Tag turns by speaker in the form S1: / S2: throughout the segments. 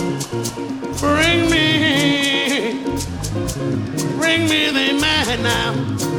S1: Bring me the man now.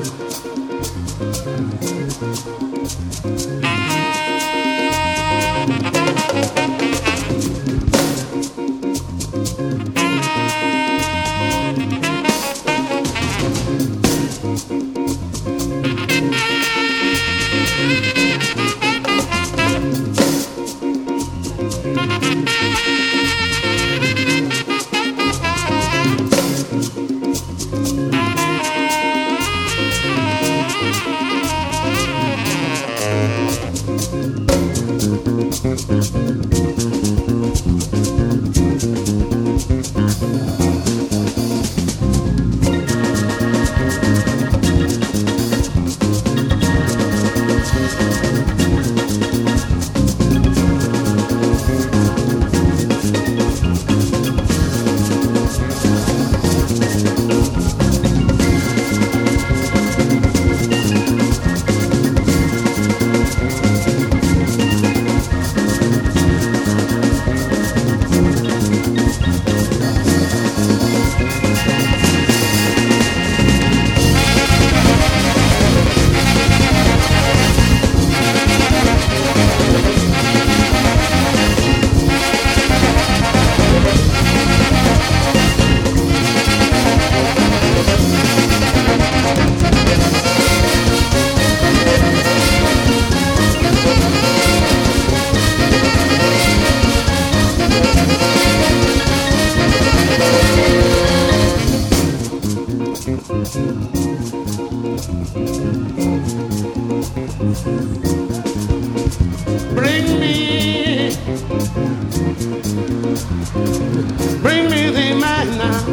S1: Bring me the man now.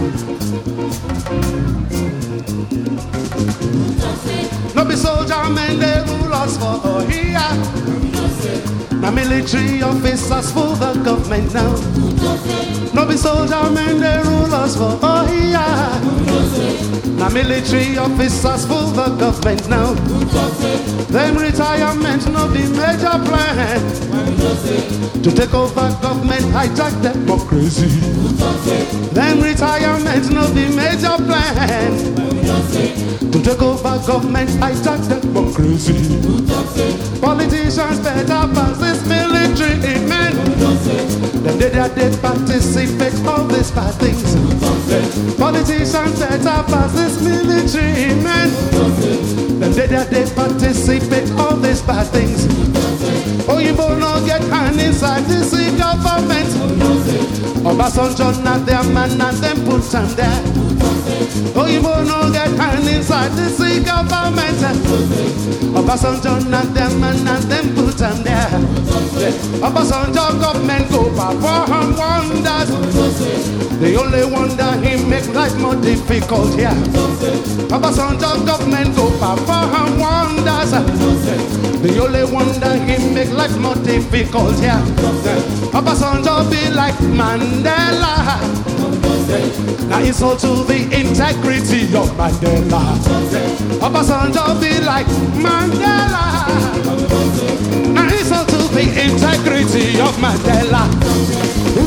S1: No be soldier men, they rule us for here. Now military officers for the government now. No be soldier men, they rule us for here. Now military officers for the government now. Them retirement no be major plan to take over government, hijack democracy. Them retirement no be major plan to take over government, hijack democracy. Politicians better pass this military men. Them they participate all these bad things. Politicians better pass this military men. Them they participate all these bad things. Oh, you will not get hand inside this government. Obasanjo not their man and them put them there. Oh, you will not get hand inside this government. Obasanjo not their man and them put them there. Obasanjo government go perform wonders. The only wonder he make life more difficult here. Obasanjo government go perform wonders. The only wonder he make life more difficult here. Obasanjo be like Mandela. Now insult to the integrity of Mandela. Obasanjo be like Mandela. Now insult to the integrity of Mandela.